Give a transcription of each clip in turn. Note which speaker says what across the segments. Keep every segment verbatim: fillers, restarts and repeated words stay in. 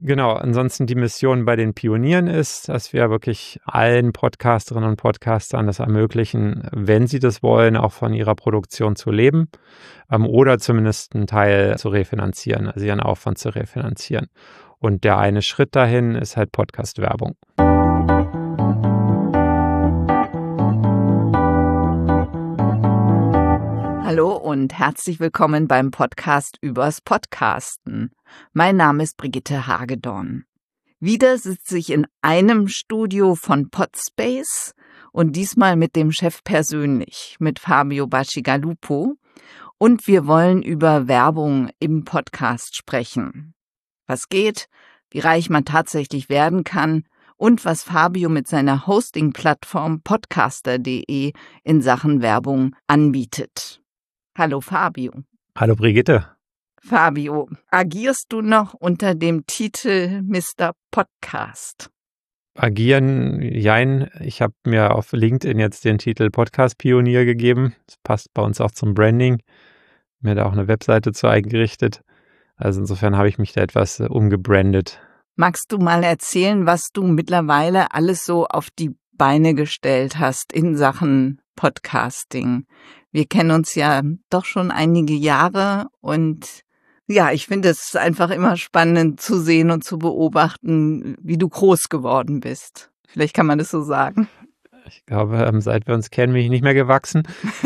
Speaker 1: Genau, ansonsten die Mission bei den Pionieren ist, dass wir wirklich allen Podcasterinnen und Podcastern das ermöglichen, wenn sie das wollen, auch von ihrer Produktion zu leben ähm, oder zumindest einen Teil zu refinanzieren, also ihren Aufwand zu refinanzieren. Und der eine Schritt dahin ist halt Podcast-Werbung.
Speaker 2: Hallo und herzlich willkommen beim Podcast übers Podcasten. Mein Name ist Brigitte Hagedorn. Wieder sitze ich in einem Studio von Podspace und diesmal mit dem Chef persönlich, mit Fabio Bacigalupo. Und wir wollen über Werbung im Podcast sprechen. Was geht, wie reich man tatsächlich werden kann und was Fabio mit seiner Hosting-Plattform podcaster punkt de in Sachen Werbung anbietet. Hallo Fabio.
Speaker 1: Hallo Brigitte.
Speaker 2: Fabio, agierst du noch unter dem Titel Mister Podcast?
Speaker 1: Agieren, jein. Ich habe mir auf LinkedIn jetzt den Titel Podcast-Pionier gegeben. Das passt bei uns auch zum Branding. Mir da auch eine Webseite zu eingerichtet. Also insofern habe ich mich da etwas äh, umgebrandet.
Speaker 2: Magst du mal erzählen, was du mittlerweile alles so auf die Beine gestellt hast in Sachen Podcasting? Wir kennen uns ja doch schon einige Jahre und ja, ich finde es einfach immer spannend zu sehen und zu beobachten, wie du groß geworden bist. Vielleicht kann man das so sagen.
Speaker 1: Ich glaube, ähm, seit wir uns kennen, bin ich nicht mehr gewachsen.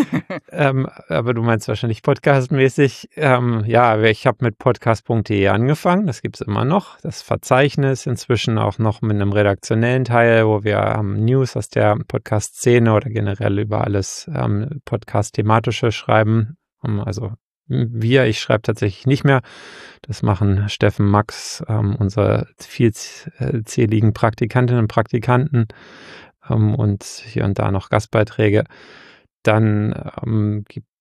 Speaker 1: ähm, aber du meinst wahrscheinlich podcastmäßig. Ähm, ja, ich habe mit podcast punkt de angefangen. Das gibt es immer noch. Das Verzeichnis inzwischen auch noch mit einem redaktionellen Teil, wo wir ähm, News aus der Podcast-Szene oder generell über alles ähm, Podcast-thematische schreiben. Um, also wir, ich schreibe tatsächlich nicht mehr. Das machen Steffen, Max, ähm, unsere vielzähligen Praktikantinnen und Praktikanten. Um, und hier und da noch Gastbeiträge. Dann ähm,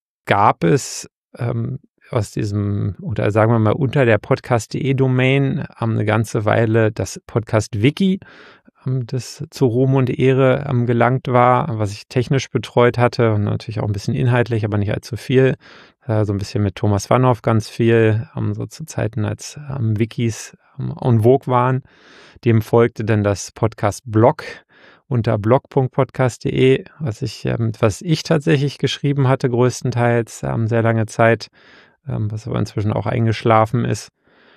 Speaker 1: gab es ähm, aus diesem, oder sagen wir mal unter der podcast punkt de-Domain ähm, eine ganze Weile das Podcast-Wiki, ähm, das zu Ruhm und Ehre ähm, gelangt war, was ich technisch betreut hatte und natürlich auch ein bisschen inhaltlich, aber nicht allzu viel. Äh, so ein bisschen mit Thomas Vanhoff ganz viel, ähm, so zu Zeiten, als ähm, Wikis ähm, en vogue waren. Dem folgte dann das Podcast-Blog unter blog punkt podcast punkt de, was ich, ähm, was ich tatsächlich geschrieben hatte, größtenteils ähm, sehr lange Zeit, ähm, was aber inzwischen auch eingeschlafen ist.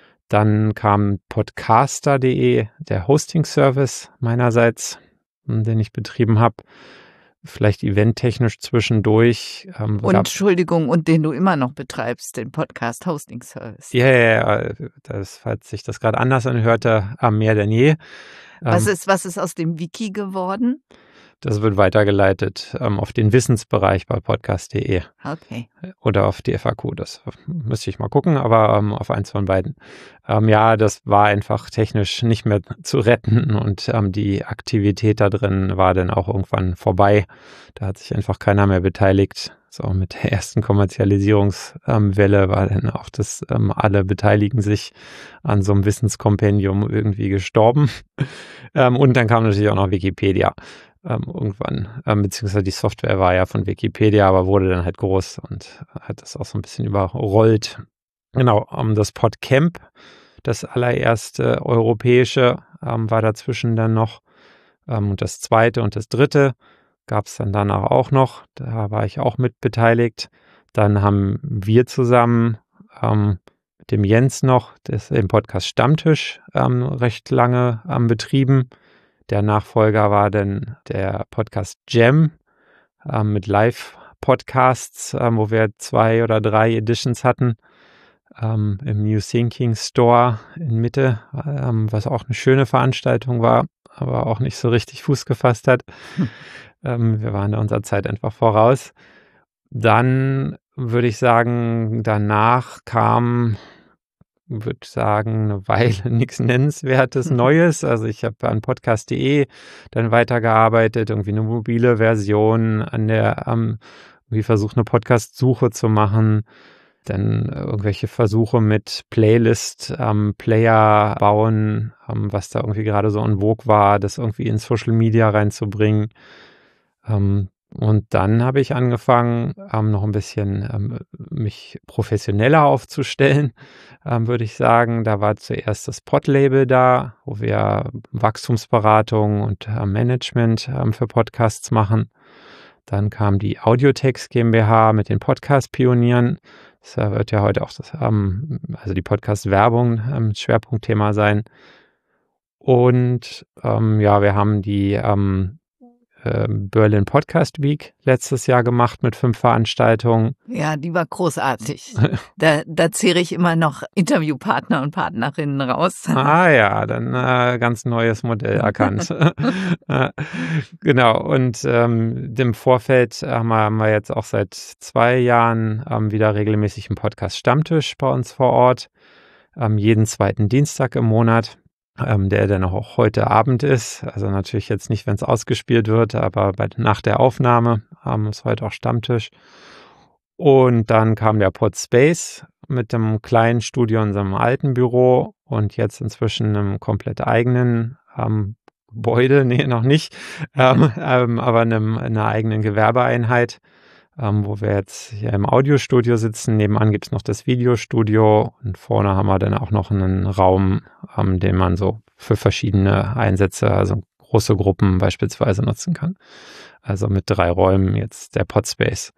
Speaker 1: Dann kam podcaster punkt de, der Hosting-Service meinerseits, den ich betrieben habe. Vielleicht eventtechnisch zwischendurch. Ähm,
Speaker 2: und Entschuldigung, und den du immer noch betreibst, den Podcast-Hosting-Service.
Speaker 1: Ja, ja, ja, das, falls sich das gerade anders anhörte, äh, mehr denn je.
Speaker 2: Was ist, was ist aus dem Wiki geworden?
Speaker 1: Das wird weitergeleitet ähm, auf den Wissensbereich bei podcast punkt de.
Speaker 2: Okay.
Speaker 1: Oder auf die F A Q, das müsste ich mal gucken, aber ähm, auf eins von beiden. Ähm, ja, das war einfach technisch nicht mehr zu retten und ähm, die Aktivität da drin war dann auch irgendwann vorbei. Da hat sich einfach keiner mehr beteiligt. So mit der ersten Kommerzialisierungswelle ähm, war dann auch das, ähm, alle beteiligen sich an so einem Wissenskompendium irgendwie gestorben. ähm, und dann kam natürlich auch noch Wikipedia. Ähm, irgendwann, ähm, beziehungsweise die Software war ja von Wikipedia, aber wurde dann halt groß und hat das auch so ein bisschen überrollt. Genau, ähm, das PodCamp, das allererste europäische, ähm, war dazwischen dann noch ähm, und das zweite und das dritte gab es dann danach auch noch, da war ich auch mit beteiligt. Dann haben wir zusammen ähm, mit dem Jens noch das, den Podcast Stammtisch ähm, recht lange ähm, betrieben. Der Nachfolger war dann der Podcast Jam äh, mit Live-Podcasts, äh, wo wir zwei oder drei Editions hatten ähm, im New Thinking Store in Mitte, ähm, was auch eine schöne Veranstaltung war, aber auch nicht so richtig Fuß gefasst hat. Hm. Ähm, wir waren da unserer Zeit einfach voraus. Dann würde ich sagen, danach kam, würde sagen, eine Weile nichts Nennenswertes Neues. Also ich habe an podcast punkt de dann weitergearbeitet, irgendwie eine mobile Version, an der ähm, irgendwie versucht, eine Podcast-Suche zu machen. Dann irgendwelche Versuche mit Playlist, ähm, Player bauen, ähm, was da irgendwie gerade so en vogue war, das irgendwie in Social Media reinzubringen. Ähm, Und dann habe ich angefangen, ähm, noch ein bisschen, ähm, mich professioneller aufzustellen, ähm, würde ich sagen. Da war zuerst das Podlabel da, wo wir Wachstumsberatung und, äh, Management, ähm, für Podcasts machen. Dann kam die Audiotext GmbH mit den Podcast-Pionieren. Das, äh, wird ja heute auch das, ähm also die Podcast-Werbung, ähm, Schwerpunktthema sein. Und, ähm, ja, wir haben die, ähm, ähm, Berlin Podcast Week letztes Jahr gemacht mit fünf Veranstaltungen.
Speaker 2: Ja, die war großartig. Da da zehre ich immer noch Interviewpartner und Partnerinnen raus.
Speaker 1: Ah ja, dann, äh, ganz neues Modell erkannt. Äh, genau und, ähm, im Vorfeld haben wir haben wir jetzt auch seit zwei Jahren, ähm, wieder regelmäßig 'n Podcast-Stammtisch bei uns vor Ort, ähm, jeden zweiten Dienstag im Monat, ähm, der dann auch heute Abend ist. Also, natürlich jetzt nicht, wenn's ausgespielt wird, aber bei nach der Aufnahme, ähm, ist heute auch Stammtisch. Und dann kam der Podspace mit 'nem kleinen Studio in unserem alten Büro und jetzt inzwischen 'nem komplett eigenen, ähm, Gebäude, ne, noch nicht, ähm, ähm, aber 'nem 'ner eigenen Gewerbeeinheit, ähm, wo wir jetzt hier im Audiostudio sitzen. Nebenan gibt's noch das Videostudio und vorne haben wir dann auch noch 'nen Raum, ähm, den man so für verschiedene Einsätze, also große Gruppen beispielsweise nutzen kann. Also, mit drei Räumen jetzt der Podspace.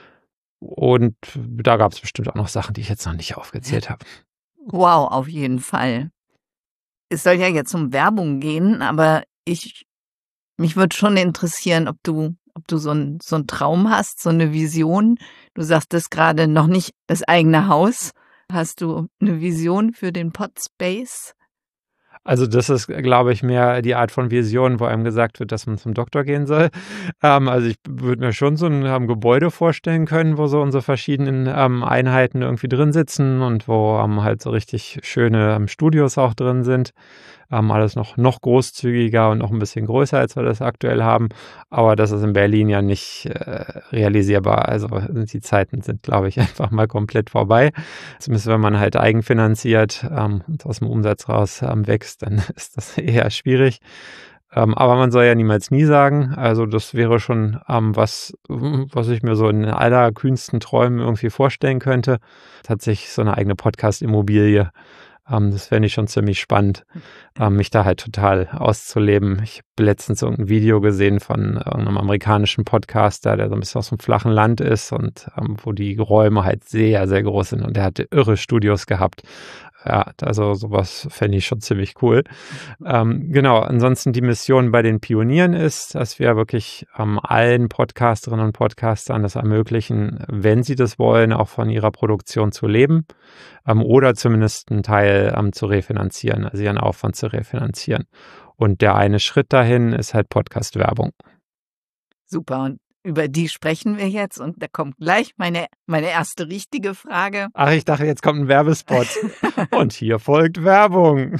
Speaker 1: Und da gab's bestimmt auch noch Sachen, die ich jetzt noch nicht aufgezählt habe.
Speaker 2: Wow, auf jeden Fall. Es soll ja jetzt um Werbung gehen, aber ich mich würde schon interessieren, ob du ob du so 'n so 'n Traum hast, so 'ne Vision. Du sagtest grade noch nicht das eigene Haus. Hast du 'ne Vision für den Podspace?
Speaker 1: Also, das ist, glaube ich, mehr die Art von Vision, wo einem gesagt wird, dass man zum Doktor gehen soll. Ähm, also, ich würde mir schon so 'n, ähm, Gebäude vorstellen können, wo so unsere verschiedenen, ähm, Einheiten irgendwie drin sitzen und wo, ähm, halt so richtig schöne, ähm, Studios auch drin sind. Ähm, alles noch noch großzügiger und noch 'n bisschen größer, als wir das aktuell haben. Aber das ist in Berlin ja nicht, äh, realisierbar. Also, die Zeiten sind, glaube ich, einfach mal komplett vorbei. Zumindest wenn man halt eigenfinanziert, ähm, und aus'm Umsatz raus, ähm, wächst, dann ist das eher schwierig. Ähm, aber man soll ja niemals nie sagen. Also, das wäre schon, ähm, was, was ich mir so in allerkühnsten Träumen irgendwie vorstellen könnte. Tatsächlich so 'ne eigene Podcast-Immobilie. Ähm, das fände ich schon ziemlich spannend, ähm, mich da halt total auszuleben. Ich habe letztens irgend 'n Video gesehen von irgend 'nem amerikanischen Podcaster, der so 'n bisschen aus'm flachen Land ist und, ähm, wo die Räume halt sehr, sehr groß sind und der hatte irre Studios gehabt. Ja, also, so was fände ich schon ziemlich cool. Ähm, genau, ansonsten die Mission bei den Pionieren ist, dass wir wirklich, ähm, allen Podcasterinnen und Podcastern das ermöglichen, wenn sie das wollen, auch von ihrer Produktion zu leben, ähm, oder zumindest 'n Teil, ähm, zu refinanzieren, also ihren Aufwand zu refinanzieren. Und der eine Schritt dahin ist halt Podcast-Werbung.
Speaker 2: Super, und über die sprechen wir jetzt und da kommt gleich meine meine erste richtige Frage.
Speaker 1: Ach, ich dachte, jetzt kommt 'n Werbespot. Und hier folgt Werbung.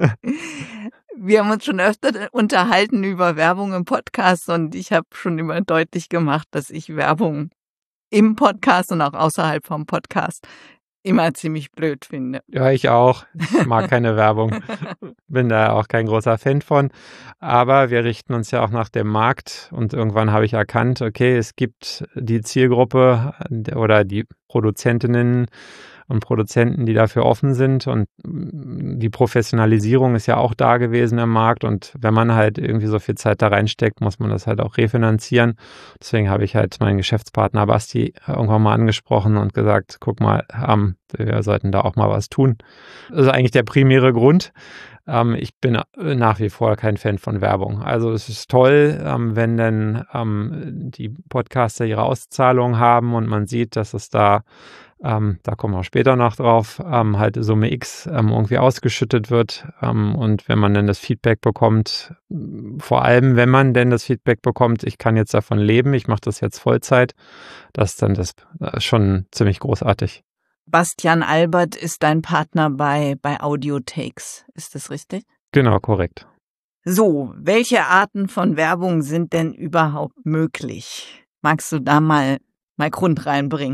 Speaker 2: Wir haben uns schon öfter d unterhalten über Werbung im Podcast und ich habe schon immer deutlich gemacht, dass ich Werbung im Podcast und auch außerhalb vom Podcast immer ziemlich blöd finde.
Speaker 1: Ja, ich auch. Ich mag keine Werbung. Bin da auch kein großer Fan von. Aber wir richten uns ja auch nach dem Markt und irgendwann habe ich erkannt, okay, es gibt die Zielgruppe oder die Produzentinnen und Produzenten, die dafür offen sind und die Professionalisierung ist ja auch da gewesen im Markt und wenn man halt irgendwie so viel Zeit da reinsteckt, muss man das halt auch refinanzieren. Deswegen habe ich halt meinen Geschäftspartner Basti irgendwann mal angesprochen und gesagt: „Guck mal, ähm, wir sollten da auch mal was tun.“ Das ist eigentlich der primäre Grund. Ähm, ich bin nach wie vor kein Fan von Werbung. Also, es ist toll, ähm, wenn dann, ähm, die Podcaster ihre Auszahlung haben und man sieht, dass es da ähm, da kommen wir später noch drauf, ähm, halt Summe X, ähm, irgendwie ausgeschüttet wird. Ähm, und wenn man dann das Feedback bekommt vor allem, wenn man denn das Feedback bekommt: „Ich kann jetzt davon leben, ich mache das jetzt Vollzeit“, das ist dann das äh, schon ziemlich großartig.
Speaker 2: Bastian Albert ist dein Partner bei bei Audiotakes. Ist das richtig?
Speaker 1: Genau, korrekt.
Speaker 2: So, welche Arten von Werbung sind denn überhaupt möglich? Magst du da mal mal Grund reinbringen?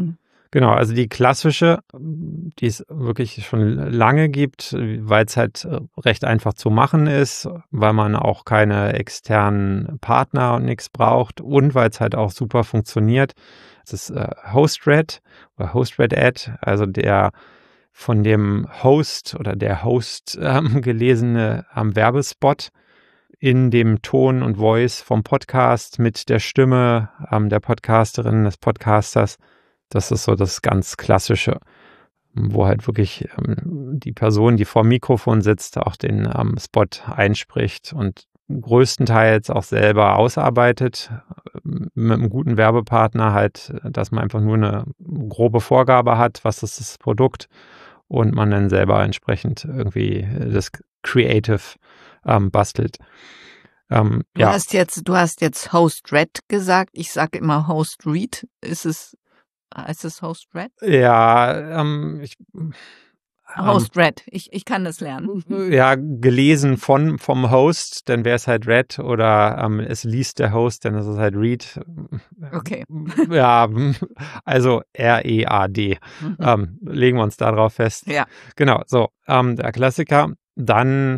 Speaker 1: Genau, also die klassische, die es wirklich schon lange gibt, weil es halt recht einfach zu machen ist, weil man auch keine externen Partner und nichts braucht und weil es halt auch super funktioniert. Das ist äh, HostRed oder HostRed-Ad, also der von dem Host oder der Host ähm, gelesene ähm, Werbespot in dem Ton und Voice vom Podcast mit der Stimme ähm, der Podcasterin, des Podcasters. Das ist so das ganz Klassische, wo halt wirklich ähm, die Person, die vor dem Mikrofon sitzt, auch den ähm, Spot einspricht und größtenteils auch selber ausarbeitet, mit einem guten Werbepartner halt, dass man einfach nur eine grobe Vorgabe hat, was ist das Produkt und man dann selber entsprechend irgendwie das Creative ähm, bastelt. Ähm,
Speaker 2: Du
Speaker 1: ja.
Speaker 2: hast jetzt, du hast jetzt HostRed gesagt. Ich sage immer HostRead. Ist es, heißt es HostRed?
Speaker 1: Ja, ähm, ich, ähm,
Speaker 2: HostRed. Ich, ich kann das lernen.
Speaker 1: Ja, gelesen von, vom Host, dann wäre es halt Read oder ähm, es liest der Host, dann ist es halt Read.
Speaker 2: Okay.
Speaker 1: Ja, also R E A D.
Speaker 2: Mhm.
Speaker 1: Ähm, legen wir uns da drauf fest.
Speaker 2: Ja.
Speaker 1: Genau, so, ähm, der Klassiker. Dann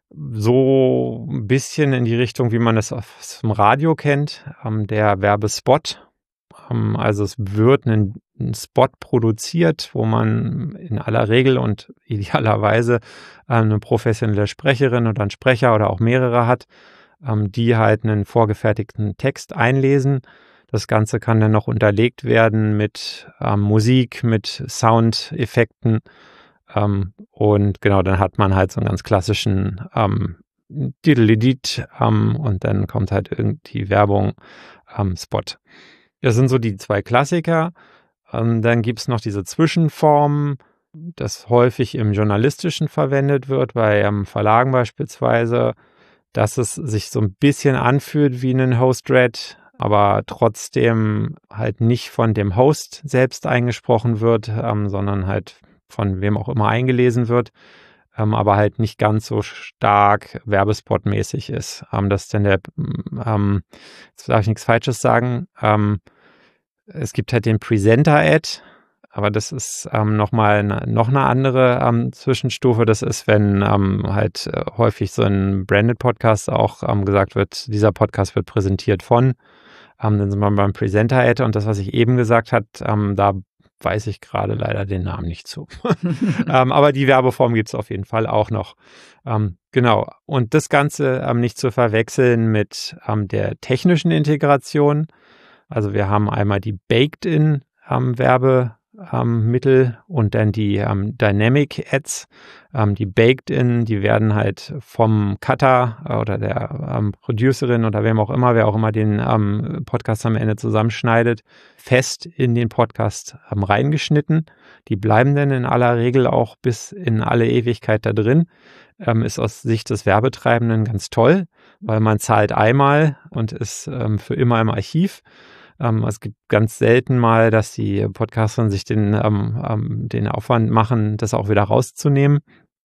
Speaker 1: so ein bisschen in die Richtung, wie man es aus dem Radio kennt, ähm, der Werbespot. Ähm, also es wird ein, ein Spot produziert, wo man in aller Regel und idealerweise äh, eine professionelle Sprecherin oder einen Sprecher oder auch mehrere hat, ähm, die halt einen vorgefertigten Text einlesen. Das Ganze kann dann noch unterlegt werden mit ähm, Musik, mit Soundeffekten. Ähm, und genau, dann hat man halt so einen ganz klassischen ähm, Diddle-Dit, ähm, und dann kommt halt irgendwie Werbung, ähm, Spot. Das sind so die zwei Klassiker. Ähm, dann gibt es noch diese Zwischenform, das häufig im Journalistischen verwendet wird, bei ähm, Verlagen beispielsweise, dass es sich so ein bisschen anfühlt wie ein HostRed, aber trotzdem halt nicht von dem Host selbst eingesprochen wird, ähm, sondern halt von wem auch immer eingelesen wird, ähm, aber halt nicht ganz so stark werbespotmäßig ist. Ähm, das ist dann der, ähm, jetzt darf ich nichts Falsches sagen, ähm, es gibt halt den Presenter-Ad, aber das ist ähm, nochmal ne, noch eine andere ähm, Zwischenstufe. Das ist, wenn ähm, halt äh, häufig so in Branded-Podcasts auch ähm, gesagt wird, dieser Podcast wird präsentiert von. Ähm, dann sind wir beim Presenter-Ad und das, was ich eben gesagt habe, ähm, da weiß ich gerade leider den Namen nicht zu. ähm, aber die Werbeform gibt es auf jeden Fall auch noch. Ähm, genau. Und das Ganze ähm, nicht zu verwechseln mit ähm, der technischen Integration. Also wir haben einmal die Baked-in ähm, Werbemittel ähm, und dann die ähm, Dynamic Ads. Ähm, die Baked-in, die werden halt vom Cutter äh, oder der ähm, Producerin oder wem auch immer, wer auch immer den ähm, Podcast am Ende zusammenschneidet, fest in den Podcast ähm, reingeschnitten. Die bleiben dann in aller Regel auch bis in alle Ewigkeit da drin. Ähm, ist aus Sicht des Werbetreibenden ganz toll, weil man zahlt einmal und ist ähm, für immer im Archiv. Ähm, es gibt ganz selten mal, dass die Podcaster sich den, ähm, ähm, den Aufwand machen, das auch wieder rauszunehmen.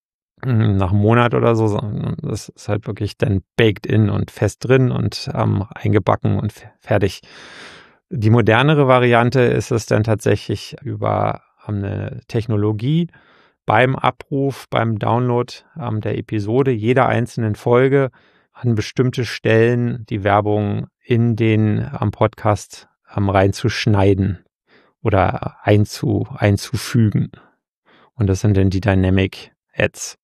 Speaker 1: Nach einem Monat oder so. Das ist halt wirklich dann baked in und fest drin und ähm, eingebacken und f- fertig. Die modernere Variante ist es dann tatsächlich über ähm, eine Technologie beim Abruf, beim Download ähm, der Episode jeder einzelnen Folge an bestimmte Stellen die Werbung in den am Podcast ähm, reinzuschneiden oder einzu, einzufügen. Und das sind dann die Dynamic Ads.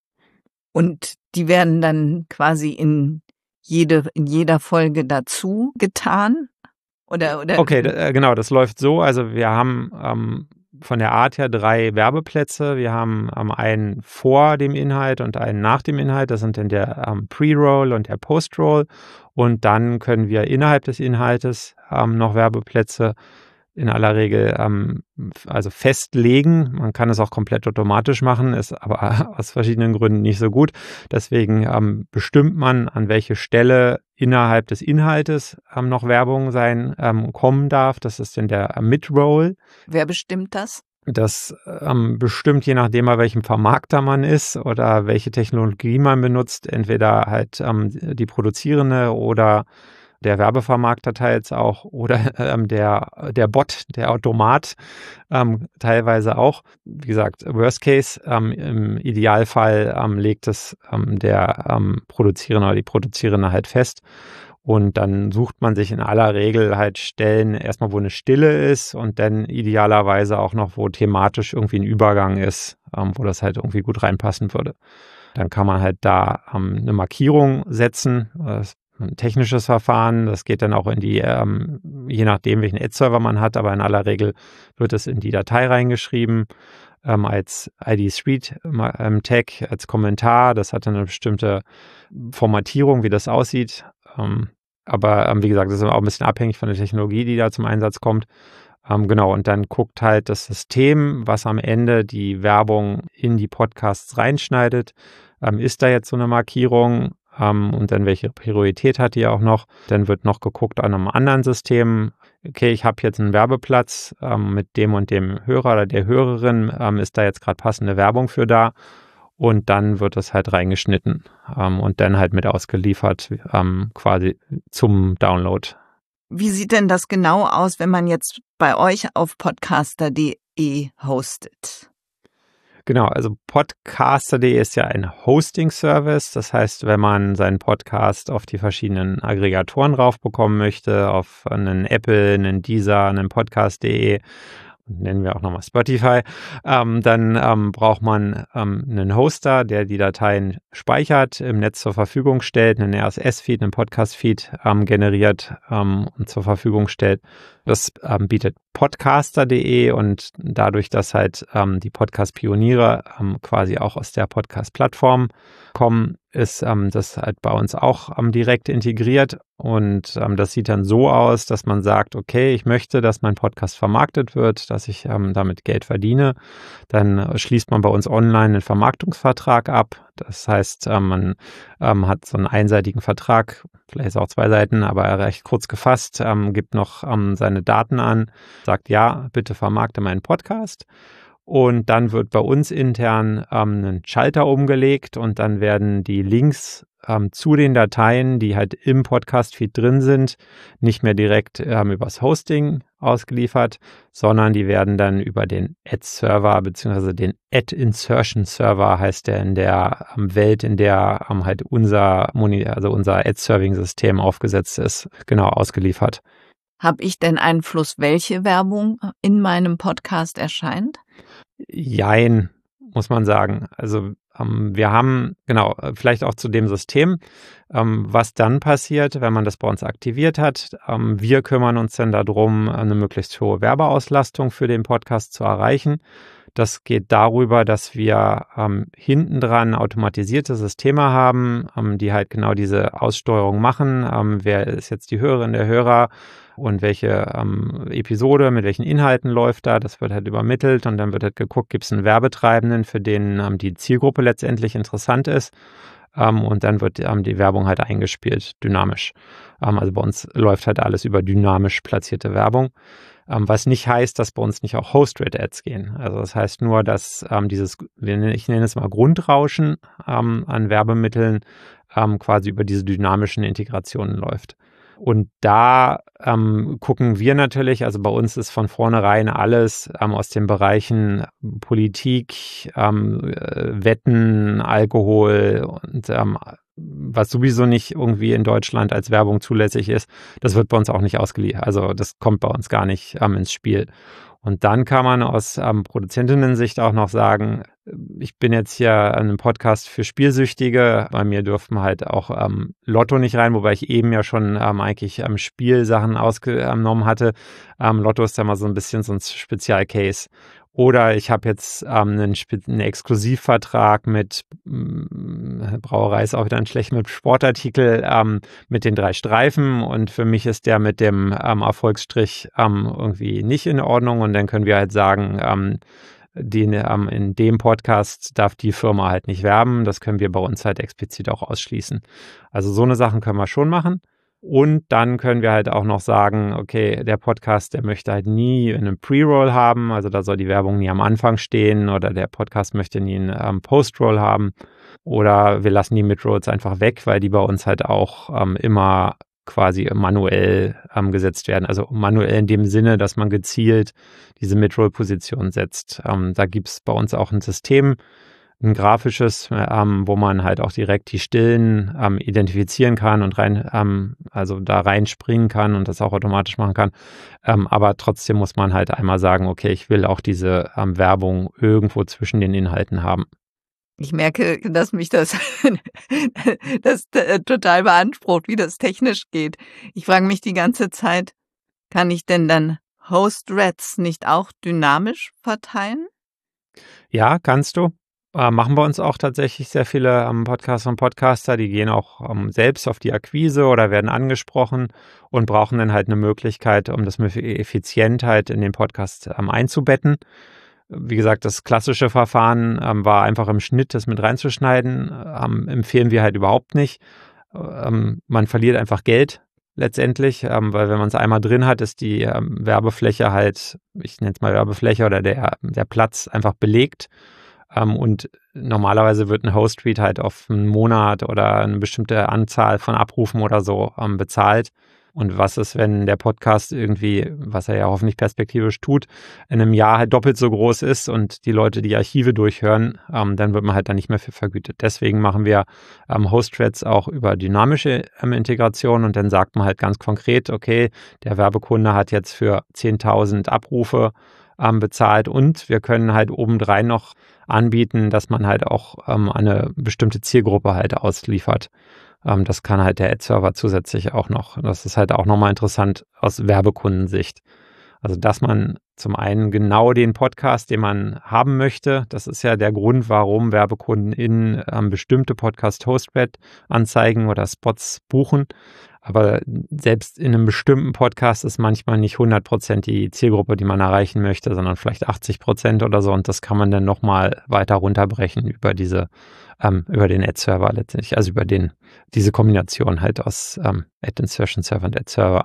Speaker 2: Und die werden dann quasi in jede, in jeder Folge dazu getan? Oder, oder?
Speaker 1: Okay, d- genau, das läuft so. Also wir haben ähm, von der Art her drei Werbeplätze. Wir haben ähm, einen vor dem Inhalt und einen nach dem Inhalt. Das sind dann der ähm, Pre-Roll und der Post-Roll. Und dann können wir innerhalb des Inhaltes ähm, noch Werbeplätze in aller Regel ähm, also festlegen. Man kann es auch komplett automatisch machen, ist aber aus verschiedenen Gründen nicht so gut. Deswegen ähm, bestimmt man, an welche Stelle innerhalb des Inhaltes ähm, noch Werbung sein ähm, kommen darf. Das ist dann der Mid-Roll.
Speaker 2: Wer bestimmt das?
Speaker 1: Das ähm, bestimmt, je nachdem, bei welchem Vermarkter man ist oder welche Technologie man benutzt, entweder halt ähm, die produzierende oder der Werbevermarkter teils auch oder ähm, der, der Bot, der Automat ähm, teilweise auch. Wie gesagt, Worst Case, ähm, im Idealfall ähm, legt es ähm, der ähm, Produzierende oder die Produzierende halt fest. Und dann sucht man sich in aller Regel halt Stellen erstmal, wo eine Stille ist und dann idealerweise auch noch, wo thematisch irgendwie ein Übergang ist, ähm, wo das halt irgendwie gut reinpassen würde. Dann kann man halt da ähm, eine Markierung setzen. Das ist ein technisches Verfahren. Das geht dann auch in die, ähm, je nachdem, welchen Ad-Server man hat, aber in aller Regel wird es in die Datei reingeschrieben ähm, als I D-Suite-Tag, als Kommentar. Das hat dann eine bestimmte Formatierung, wie das aussieht. Ähm, aber ähm, wie gesagt, das ist auch ein bisschen abhängig von der Technologie, die da zum Einsatz kommt. Ähm, genau, und dann guckt halt das System, was am Ende die Werbung in die Podcasts reinschneidet. Ähm, ist da jetzt so eine Markierung? Ähm, und dann welche Priorität hat die auch noch? Dann wird noch geguckt an einem anderen System. Okay, ich habe jetzt einen Werbeplatz ähm, mit dem und dem Hörer oder der Hörerin. Ähm, ist da jetzt gerade passende Werbung für da? Und dann wird es halt reingeschnitten ähm, und dann halt mit ausgeliefert ähm, quasi zum Download.
Speaker 2: Wie sieht denn das genau aus, wenn man jetzt bei euch auf podcaster punkt de hostet?
Speaker 1: Genau, also podcaster punkt de ist ja ein Hosting-Service. Das heißt, wenn man seinen Podcast auf die verschiedenen Aggregatoren raufbekommen möchte, auf einen Apple, einen Deezer, einen Podcast punkt de, nennen wir auch nochmal Spotify, ähm, dann ähm, braucht man ähm, einen Hoster, der die Dateien speichert, im Netz zur Verfügung stellt, einen R S S-Feed, einen Podcast-Feed ähm, generiert ähm, und zur Verfügung stellt. Das ähm, bietet podcaster punkt de und dadurch, dass halt ähm, die Podcast-Pioniere ähm, quasi auch aus der Podcast-Plattform kommen, ist ähm, das halt bei uns auch ähm, direkt integriert und ähm, das sieht dann so aus, dass man sagt, okay, ich möchte, dass mein Podcast vermarktet wird, dass ich ähm, damit Geld verdiene. Dann äh, schließt man bei uns online einen Vermarktungsvertrag ab. Das heißt, ähm, man ähm, hat so einen einseitigen Vertrag, vielleicht ist auch zwei Seiten, aber recht kurz gefasst, ähm, gibt noch ähm, seine Daten an, sagt, ja, bitte vermarkte meinen Podcast. Und dann wird bei uns intern ähm, ein Schalter umgelegt und dann werden die Links ähm, zu den Dateien, die halt im Podcast-Feed drin sind, nicht mehr direkt ähm, übers Hosting ausgeliefert, sondern die werden dann über den Ad-Server bzw. den Ad-Insertion-Server, heißt der in der ähm, Welt, in der ähm, halt unser, Moni- also unser Ad-Serving-System aufgesetzt ist, genau ausgeliefert.
Speaker 2: Habe ich denn Einfluss, welche Werbung in meinem Podcast erscheint?
Speaker 1: Jein, muss man sagen. Also ähm, wir haben, genau, vielleicht auch zu dem System, ähm, was dann passiert, wenn man das bei uns aktiviert hat. Ähm, wir kümmern uns dann darum, eine möglichst hohe Werbeauslastung für den Podcast zu erreichen. Das geht darüber, dass wir ähm, hinten dran automatisierte Systeme haben, ähm, die halt genau diese Aussteuerung machen. Ähm, wer ist jetzt die Hörerin, der Hörer und welche ähm, Episode mit welchen Inhalten läuft da. Das wird halt übermittelt und dann wird halt geguckt, gibt es einen Werbetreibenden, für den ähm, die Zielgruppe letztendlich interessant ist. Ähm, und dann wird ähm, die Werbung halt eingespielt, dynamisch. Ähm, also bei uns läuft halt alles über dynamisch platzierte Werbung. Ähm, was nicht heißt, dass bei uns nicht auch Host-Rate-Ads gehen. Also das heißt nur, dass ähm, dieses, ich nenne es mal Grundrauschen ähm, an Werbemitteln ähm, quasi über diese dynamischen Integrationen läuft. Und da ähm, gucken wir natürlich, also bei uns ist von vornherein alles ähm, aus den Bereichen Politik, ähm, Wetten, Alkohol und ähm, was sowieso nicht irgendwie in Deutschland als Werbung zulässig ist, das wird bei uns auch nicht ausgeliefert. Also das kommt bei uns gar nicht ähm, ins Spiel. Und dann kann man aus ähm, Produzentinnen-Sicht auch noch sagen, ich bin jetzt hier an einem Podcast für Spielsüchtige. Bei mir dürfen halt auch ähm, Lotto nicht rein, wobei ich eben ja schon ähm, eigentlich ähm, Spielsachen ausgenommen hatte. Ähm, Lotto ist ja mal so ein bisschen so ein Spezialcase. Oder ich habe jetzt ähm, einen, einen Exklusivvertrag mit äh, Brauerei ist auch wieder ein schlecht mit Sportartikel ähm, mit den drei Streifen und für mich ist der mit dem ähm, Erfolgsstrich ähm, irgendwie nicht in Ordnung und dann können wir halt sagen, ähm, den, ähm, in dem Podcast darf die Firma halt nicht werben. Das können wir bei uns halt explizit auch ausschließen. Also so eine Sachen können wir schon machen. Und dann können wir halt auch noch sagen, okay, der Podcast, der möchte halt nie einen Pre-Roll haben, also da soll die Werbung nie am Anfang stehen oder der Podcast möchte nie einen ähm, Post-Roll haben oder wir lassen die Mid-Rolls einfach weg, weil die bei uns halt auch ähm, immer quasi manuell ähm, gesetzt werden. Also manuell in dem Sinne, dass man gezielt diese Mid-Roll-Position setzt. Ähm, da gibt es bei uns auch ein System, ein grafisches, ähm, wo man halt auch direkt die Stillen ähm, identifizieren kann und rein, ähm, also da reinspringen kann und das auch automatisch machen kann. Ähm, aber trotzdem muss man halt einmal sagen, okay, ich will auch diese ähm, Werbung irgendwo zwischen den Inhalten haben.
Speaker 2: Ich merke, dass mich das, das äh, total beansprucht, wie das technisch geht. Ich frage mich die ganze Zeit, kann ich denn dann Host-Reds nicht auch dynamisch verteilen?
Speaker 1: Ja, kannst du. Äh, machen bei uns auch tatsächlich sehr viele ähm, Podcaster und Podcaster, die gehen auch ähm, selbst auf die Akquise oder werden angesprochen und brauchen dann halt eine Möglichkeit, um das mit effizient halt in den Podcast ähm, einzubetten. Wie gesagt, das klassische Verfahren ähm, war einfach im Schnitt, das mit reinzuschneiden. Ähm, empfehlen wir halt überhaupt nicht. Ähm, man verliert einfach Geld letztendlich, ähm, weil wenn man es einmal drin hat, ist die ähm, Werbefläche halt, ich nenne es mal Werbefläche oder der, der Platz einfach belegt. Ähm, und normalerweise wird ein Host-Read halt auf einen Monat oder eine bestimmte Anzahl von Abrufen oder so ähm, bezahlt. Und was ist, wenn der Podcast irgendwie, was er ja hoffentlich perspektivisch tut, in einem Jahr halt doppelt so groß ist und die Leute die Archive durchhören, ähm, dann wird man halt da nicht mehr für vergütet. Deswegen machen wir ähm, Host-Threads auch über dynamische ähm, Integration und dann sagt man halt ganz konkret, okay, der Werbekunde hat jetzt für zehntausend Abrufe ähm, bezahlt und wir können halt obendrein noch anbieten, dass man halt auch ähm, eine bestimmte Zielgruppe halt ausliefert. Ähm, das kann halt der Ad-Server zusätzlich auch noch. Das ist halt auch nochmal interessant aus Werbekundensicht. Also, dass man zum einen genau den Podcast, den man haben möchte, das ist ja der Grund, warum Werbekunden in ähm, bestimmte Podcast-Host-Anzeigen oder Spots buchen. Aber selbst in einem bestimmten Podcast ist manchmal nicht hundert Prozent die Zielgruppe, die man erreichen möchte, sondern vielleicht achtzig Prozent oder so. Und das kann man dann nochmal weiter runterbrechen über diese, ähm, über den Ad-Server letztendlich, also über den, diese Kombination halt aus ähm, Ad-Insertion-Server und Ad-Server.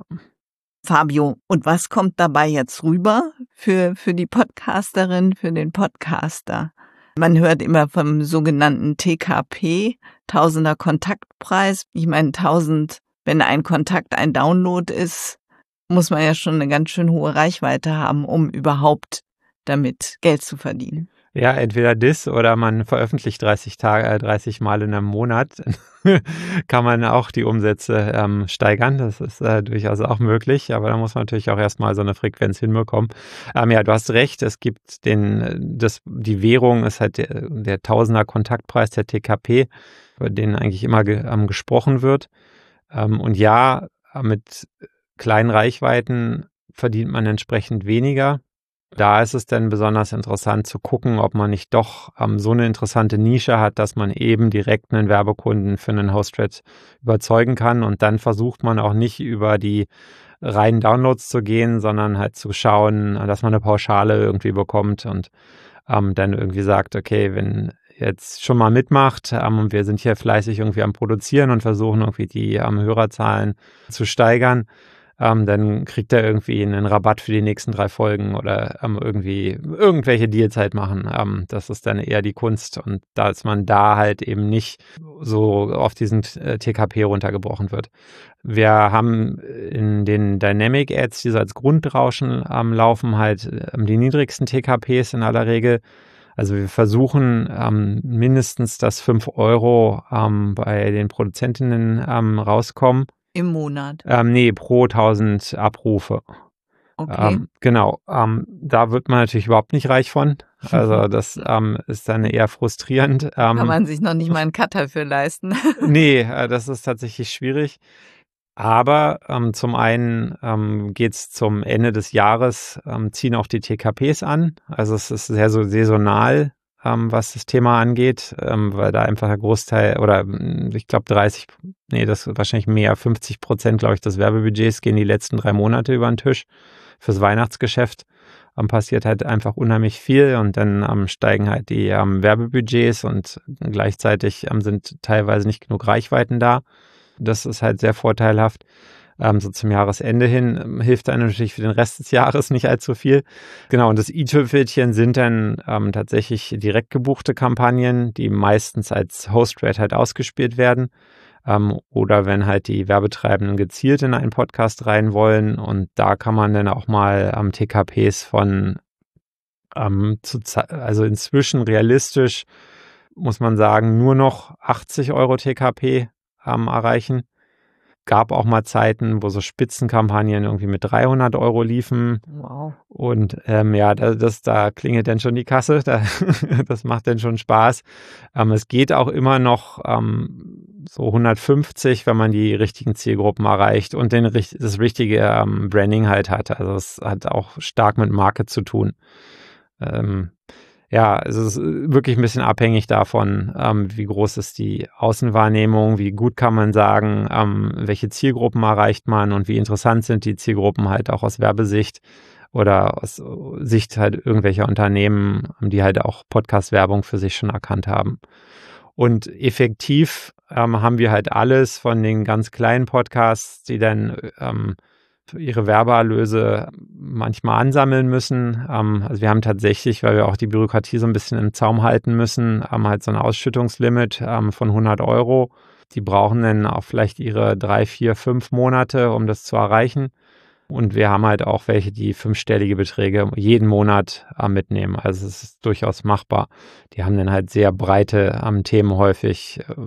Speaker 2: Fabio, und was kommt dabei jetzt rüber für, für die Podcasterin, für den Podcaster? Man hört immer vom sogenannten T K P, Tausender Kontaktpreis. Ich meine, tausend, wenn ein Kontakt ein Download ist, muss man ja schon eine ganz schön hohe Reichweite haben, um überhaupt damit Geld zu verdienen.
Speaker 1: Ja, entweder das oder man veröffentlicht dreißig Tage, äh, dreißig Mal in einem Monat. Kann man auch die Umsätze ähm, steigern. Das ist äh, durchaus auch möglich, aber da muss man natürlich auch erstmal so eine Frequenz hinbekommen. Ähm, ja, du hast recht, es gibt den, das, die Währung ist halt der, der Tausender Kontaktpreis, der T K P, über den eigentlich immer ge, ähm, gesprochen wird. Ähm, und ja, mit kleinen Reichweiten verdient man entsprechend weniger. Da ist es dann besonders interessant zu gucken, ob man nicht doch ähm, so eine interessante Nische hat, dass man eben direkt einen Werbekunden für einen Host-Thread überzeugen kann. Und dann versucht man auch nicht über die reinen Downloads zu gehen, sondern halt zu schauen, dass man eine Pauschale irgendwie bekommt und ähm, dann irgendwie sagt, okay, wenn jetzt schon mal mitmacht ähm, und wir sind hier fleißig irgendwie am Produzieren und versuchen irgendwie die ähm, Hörerzahlen zu steigern, Ähm, dann kriegt er irgendwie einen Rabatt für die nächsten drei Folgen oder ähm, irgendwie irgendwelche Deals halt machen. Ähm, das ist dann eher die Kunst und dass man da halt eben nicht so auf diesen äh, T K P runtergebrochen wird. Wir haben in den Dynamic Ads, die so als Grundrauschen ähm, laufen, halt ähm, die niedrigsten T K Ps in aller Regel. Also wir versuchen ähm, mindestens, dass fünf Euro ähm, bei den Produzentinnen ähm, rauskommen.
Speaker 2: Im Monat?
Speaker 1: Ähm, nee, pro tausend Abrufe.
Speaker 2: Okay.
Speaker 1: Ähm, genau, ähm, da wird man natürlich überhaupt nicht reich von. Also das ähm, ist dann eher frustrierend. Ähm,
Speaker 2: Kann man sich noch nicht mal einen Cutter für leisten.
Speaker 1: nee, äh, das ist tatsächlich schwierig. Aber ähm, zum einen ähm, geht es zum Ende des Jahres, ähm, ziehen auch die T K Ps an. Also es ist sehr so saisonal, ähm, was das Thema angeht, ähm, weil da einfach der Großteil oder ich glaube dreißig, nee, das ist wahrscheinlich mehr, fünfzig Prozent, glaube ich, des Werbebudgets gehen die letzten drei Monate über den Tisch fürs Weihnachtsgeschäft. Ähm, passiert halt einfach unheimlich viel und dann ähm, steigen halt die ähm, Werbebudgets und gleichzeitig ähm, sind teilweise nicht genug Reichweiten da. Das ist halt sehr vorteilhaft. Ähm, so zum Jahresende hin ähm, hilft einem natürlich für den Rest des Jahres nicht allzu viel. Genau, und das i-Tüpfelchen sind dann ähm, tatsächlich direkt gebuchte Kampagnen, die meistens als Host-Rate halt ausgespielt werden. ähm, oder wenn halt die Werbetreibenden gezielt in einen Podcast rein wollen. Und da kann man dann auch mal am ähm, T K Ps von, ähm, zu, also inzwischen realistisch, muss man sagen, nur noch achtzig Euro T K P ähm, erreichen. Gab auch mal Zeiten, wo so Spitzenkampagnen irgendwie mit dreihundert Euro liefen.
Speaker 2: Wow.
Speaker 1: Und ähm, ja, da, das, da klingelt dann schon die Kasse. Da, das macht dann schon Spaß. Ähm, es geht auch immer noch ähm, so hundertfünfzig, wenn man die richtigen Zielgruppen erreicht und den, das richtige ähm, Branding halt hat. Also es hat auch stark mit Marke zu tun. Ähm, Ja, also es ist wirklich ein bisschen abhängig davon, ähm, wie groß ist die Außenwahrnehmung, wie gut kann man sagen, ähm, welche Zielgruppen erreicht man und wie interessant sind die Zielgruppen halt auch aus Werbesicht oder aus Sicht halt irgendwelcher Unternehmen, die halt auch Podcast-Werbung für sich schon erkannt haben. Und effektiv ähm, haben wir halt alles von den ganz kleinen Podcasts, die dann ähm, für ihre Werbeerlöse manchmal ansammeln müssen. Ähm, also wir haben tatsächlich, weil wir auch die Bürokratie so ein bisschen im Zaum halten müssen, haben halt so ein Ausschüttungslimit ähm, von hundert Euro. Die brauchen dann auch vielleicht ihre drei, vier, fünf Monate, um das zu erreichen. Und wir haben halt auch welche, die fünfstellige Beträge jeden Monat äh, mitnehmen. Also es ist durchaus machbar. Die haben dann halt sehr breite ähm, Themen häufig, äh,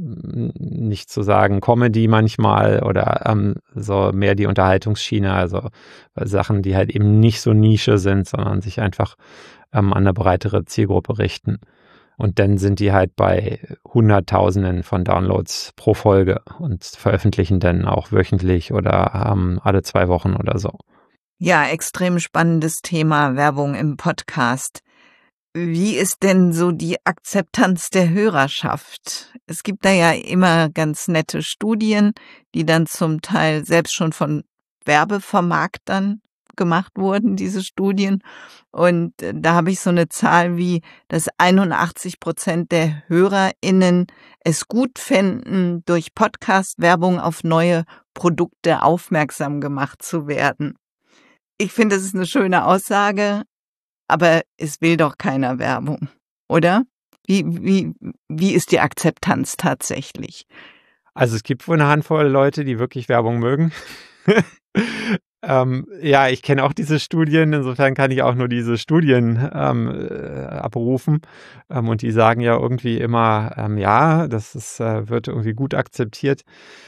Speaker 1: nicht zu sagen Comedy manchmal oder ähm, so mehr die Unterhaltungsschiene, also Sachen, die halt eben nicht so Nische sind, sondern sich einfach ähm, an eine breitere Zielgruppe richten. Und dann sind die halt bei Hunderttausenden von Downloads pro Folge und veröffentlichen dann auch wöchentlich oder ähm, alle zwei Wochen oder so.
Speaker 2: Ja, extrem spannendes Thema, Werbung im Podcast. Wie ist denn so die Akzeptanz der Hörerschaft? Es gibt da ja immer ganz nette Studien, die dann zum Teil selbst schon von Werbevermarktern gemacht wurden, diese Studien. Und da habe ich so eine Zahl wie, dass einundachtzig Prozent der HörerInnen es gut fänden, durch Podcast-Werbung auf neue Produkte aufmerksam gemacht zu werden. Ich finde, das ist eine schöne Aussage, aber es will doch keiner Werbung, oder? Wie, wie, wie ist die Akzeptanz tatsächlich?
Speaker 1: Also es gibt wohl eine Handvoll Leute, die wirklich Werbung mögen. ähm, ja, ich kenne auch diese Studien, insofern kann ich auch nur diese Studien ähm, äh, abrufen. Ähm, und die sagen ja irgendwie immer, ähm, ja, das ist, äh, wird irgendwie gut akzeptiert.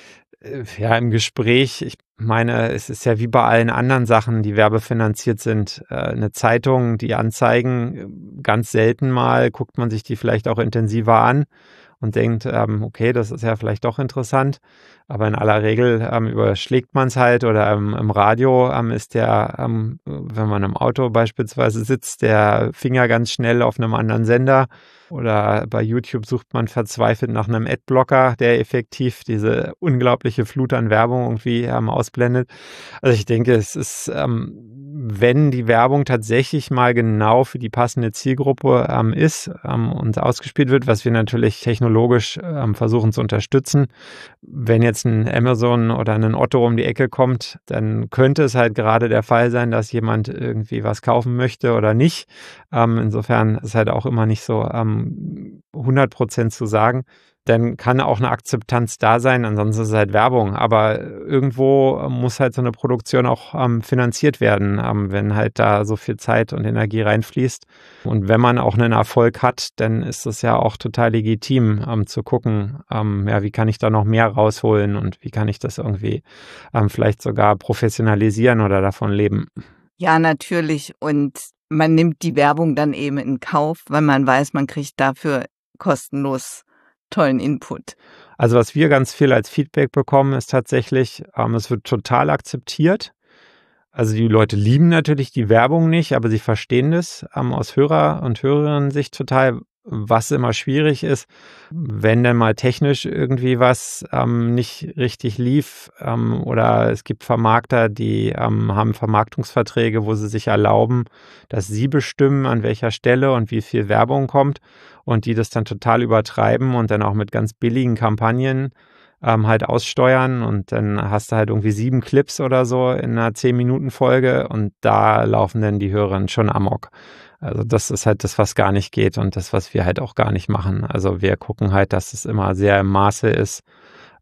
Speaker 1: Äh, ja, im Gespräch, ich meine, es ist ja wie bei allen anderen Sachen, die werbefinanziert sind. Äh, eine Zeitung, die Anzeigen, ganz selten mal guckt man sich die vielleicht auch intensiver an und denkt, ähm, okay, das ist ja vielleicht doch interessant. Aber in aller Regel ähm, überschlägt man es halt oder ähm, im Radio ähm, ist der, ähm, wenn man im Auto beispielsweise sitzt, der Finger ganz schnell auf einem anderen Sender. Oder bei YouTube sucht man verzweifelt nach einem Adblocker, der effektiv diese unglaubliche Flut an Werbung irgendwie ähm, ausblendet. Also ich denke, es ist, ähm, wenn die Werbung tatsächlich mal genau für die passende Zielgruppe ähm, ist ähm, und ausgespielt wird, was wir natürlich technologisch ähm, versuchen zu unterstützen. Wenn jetzt ein Amazon oder ein Otto um die Ecke kommt, dann könnte es halt gerade der Fall sein, dass jemand irgendwie was kaufen möchte oder nicht. Ähm, insofern ist halt auch immer nicht so ähm, hundert Prozent zu sagen. Dann kann auch eine Akzeptanz da sein, ansonsten ist es halt Werbung. Aber irgendwo muss halt so eine Produktion auch ähm, finanziert werden, ähm, wenn halt da so viel Zeit und Energie reinfließt. Und wenn man auch einen Erfolg hat, dann ist es ja auch total legitim, ähm, zu gucken, ähm, ja, wie kann ich da noch mehr rausholen und wie kann ich das irgendwie ähm, vielleicht sogar professionalisieren oder davon leben.
Speaker 2: Ja, natürlich. Und man nimmt die Werbung dann eben in Kauf, weil man weiß, man kriegt dafür kostenlos tollen Input.
Speaker 1: Also was wir ganz viel als Feedback bekommen, ist tatsächlich, ähm, es wird total akzeptiert. Also die Leute lieben natürlich die Werbung nicht, aber sie verstehen das ähm, aus Hörer- und Hörerinnen-Sicht total. Was immer schwierig ist, wenn dann mal technisch irgendwie was ähm, nicht richtig lief ähm, oder es gibt Vermarkter, die ähm, haben Vermarktungsverträge, wo sie sich erlauben, dass sie bestimmen, an welcher Stelle und wie viel Werbung kommt und die das dann total übertreiben und dann auch mit ganz billigen Kampagnen ähm, halt aussteuern und dann hast du halt irgendwie sieben Clips oder so in einer zehn-Minuten-Folge und da laufen dann die Hörerinnen schon amok. Also das ist halt das, was gar nicht geht und das, was wir halt auch gar nicht machen. Also wir gucken halt, dass es immer sehr im Maße ist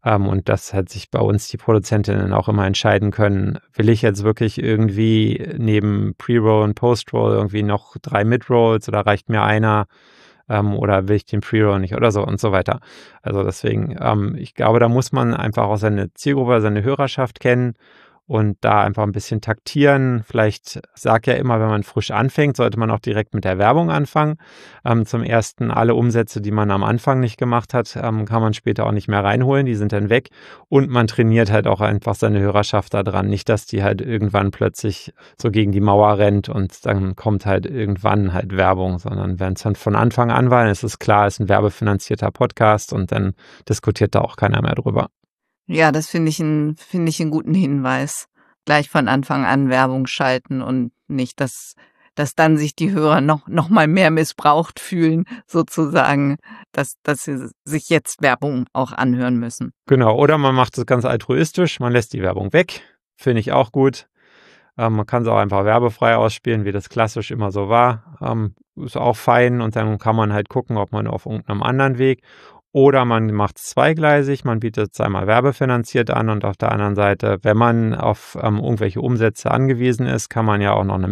Speaker 1: Ähm, und das hat sich bei uns die Produzentinnen auch immer entscheiden können, will ich jetzt wirklich irgendwie neben Pre-Roll und Post-Roll irgendwie noch drei Mid-Rolls oder reicht mir einer? Ähm, oder will ich den Pre-Roll nicht oder so und so weiter. Also deswegen, ähm, ich glaube, da muss man einfach auch seine Zielgruppe, seine Hörerschaft kennen und da einfach ein bisschen taktieren. Vielleicht, ich sage ja immer, wenn man frisch anfängt, sollte man auch direkt mit der Werbung anfangen. Ähm, zum Ersten, alle Umsätze, die man am Anfang nicht gemacht hat, ähm, kann man später auch nicht mehr reinholen, die sind dann weg. Und man trainiert halt auch einfach seine Hörerschaft da dran. Nicht, dass die halt irgendwann plötzlich so gegen die Mauer rennt und dann kommt halt irgendwann halt Werbung, sondern wenn es dann von Anfang an war, dann ist es klar, es ist ein werbefinanzierter Podcast und dann diskutiert da auch keiner mehr drüber.
Speaker 2: Ja, das finde ich ein, finde ich einen guten Hinweis. Gleich von Anfang an Werbung schalten und nicht, dass, dass dann sich die Hörer noch, noch mal mehr missbraucht fühlen, sozusagen, dass, dass sie sich jetzt Werbung auch anhören müssen.
Speaker 1: Genau, oder man macht es ganz altruistisch, man lässt die Werbung weg, finde ich auch gut. Ähm, man kann es auch einfach werbefrei ausspielen, wie das klassisch immer so war. Ähm, ist auch fein und dann kann man halt gucken, ob man auf irgendeinem anderen Weg oder man macht es zweigleisig, man bietet es einmal werbefinanziert an und auf der anderen Seite, wenn man auf ähm, irgendwelche Umsätze angewiesen ist, kann man ja auch noch eine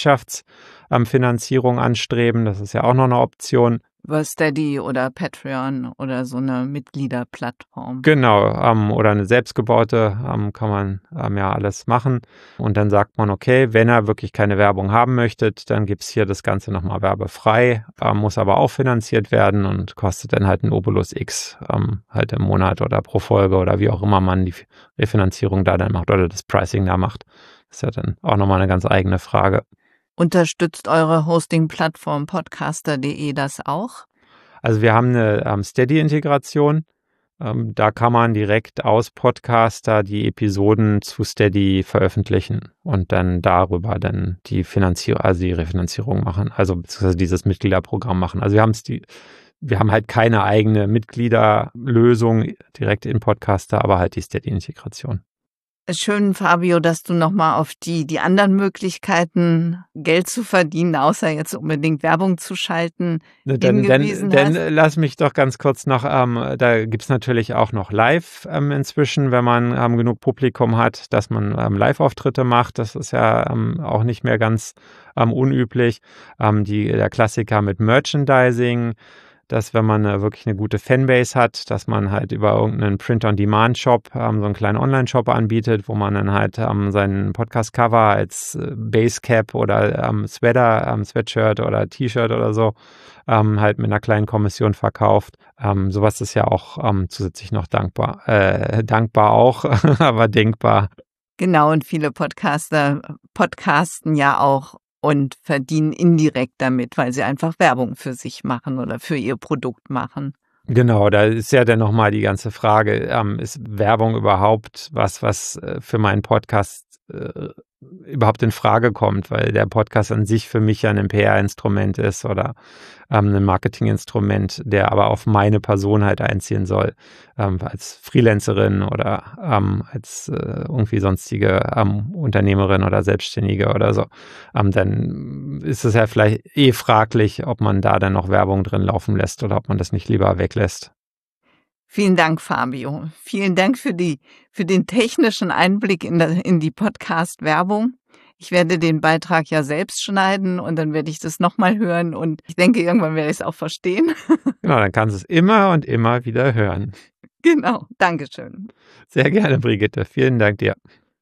Speaker 1: Mitgliedschaftsfinanzierung ähm, anstreben. Das ist ja auch noch eine Option.
Speaker 2: Über Steady oder Patreon oder so eine Mitgliederplattform.
Speaker 1: Genau, ähm, oder eine selbstgebaute, ähm, kann man ähm, ja alles machen. Und dann sagt man, okay, wenn er wirklich keine Werbung haben möchte, dann gibt's hier das Ganze nochmal werbefrei, ähm, muss aber auch finanziert werden und kostet dann halt ein Obolus X ähm, halt im Monat oder pro Folge oder wie auch immer man die Refinanzierung da dann macht oder das Pricing da macht. Das ist ja dann auch nochmal eine ganz eigene Frage.
Speaker 2: Unterstützt eure Hosting-Plattform podcaster punkt de das auch?
Speaker 1: Also wir haben eine ähm, Steady-Integration. Ähm, da kann man direkt aus Podcaster die Episoden zu Steady veröffentlichen und dann darüber dann die Finanzierung, also die Refinanzierung machen, also beziehungsweise dieses Mitgliederprogramm machen. Also wir haben es die, wir haben halt keine eigene Mitgliederlösung direkt in Podcaster, aber halt die Steady-Integration.
Speaker 2: Schön, Fabio, dass du nochmal auf die, die anderen Möglichkeiten, Geld zu verdienen, außer jetzt unbedingt Werbung zu schalten,
Speaker 1: Ne, Dann,
Speaker 2: hingewiesen
Speaker 1: dann,
Speaker 2: hast.
Speaker 1: dann lass mich doch ganz kurz noch, ähm, da gibt's natürlich auch noch live ähm, inzwischen, wenn man ähm, genug Publikum hat, dass man ähm, Live-Auftritte macht. Das ist ja ähm, auch nicht mehr ganz ähm, unüblich. Ähm, die, der Klassiker mit Merchandising, dass wenn man äh, wirklich eine gute Fanbase hat, dass man halt über irgendeinen Print-on-Demand-Shop ähm, so einen kleinen Online-Shop anbietet, wo man dann halt ähm, seinen Podcast-Cover als äh, Basecap oder ähm, Sweater, ähm, Sweatshirt oder T-Shirt oder so ähm, halt mit einer kleinen Kommission verkauft. Ähm, sowas ist ja auch ähm, zusätzlich noch dankbar. Äh, dankbar auch, aber denkbar.
Speaker 2: Genau, und viele Podcaster podcasten ja auch und verdienen indirekt damit, weil sie einfach Werbung für sich machen oder für ihr Produkt machen.
Speaker 1: Genau, da ist ja dann nochmal die ganze Frage, ähm, ist Werbung überhaupt was, was äh, für meinen Podcast äh, überhaupt in Frage kommt, weil der Podcast an sich für mich ja ein P R-Instrument ist oder ähm, ein Marketinginstrument, der aber auf meine Person halt einziehen soll, ähm, als Freelancerin oder ähm, als äh, irgendwie sonstige ähm, Unternehmerin oder Selbstständige oder so. Ähm, dann ist es ja vielleicht eh fraglich, ob man da dann noch Werbung drin laufen lässt oder ob man das nicht lieber weglässt.
Speaker 2: Vielen Dank, Fabio. Vielen Dank für die, für den technischen Einblick in, der, in die Podcast-Werbung. Ich werde den Beitrag ja selbst schneiden und dann werde ich das nochmal hören und ich denke, irgendwann werde ich es auch verstehen.
Speaker 1: Genau, dann kannst du es immer und immer wieder hören.
Speaker 2: Genau, Dankeschön.
Speaker 1: Sehr gerne, Brigitte. Vielen Dank dir.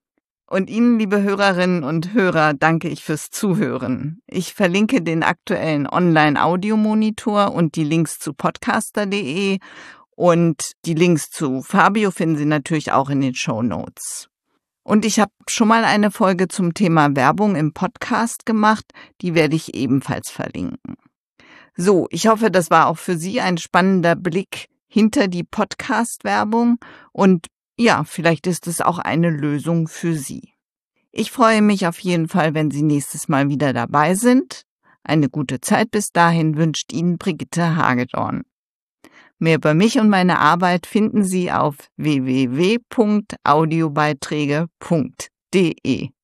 Speaker 2: Und Ihnen, liebe Hörerinnen und Hörer, danke ich fürs Zuhören. Ich verlinke den aktuellen Online-Audiomonitor und die Links zu podcaster punkt de und die Links zu Fabio finden Sie natürlich auch in den Shownotes. Und ich habe schon mal eine Folge zum Thema Werbung im Podcast gemacht, die werde ich ebenfalls verlinken. So, ich hoffe, das war auch für Sie ein spannender Blick hinter die Podcast-Werbung und ja, vielleicht ist es auch eine Lösung für Sie. Ich freue mich auf jeden Fall, wenn Sie nächstes Mal wieder dabei sind. Eine gute Zeit bis dahin wünscht Ihnen Brigitte Hagedorn. Mehr über mich und meine Arbeit finden Sie auf w w w punkt audiobeiträge punkt de.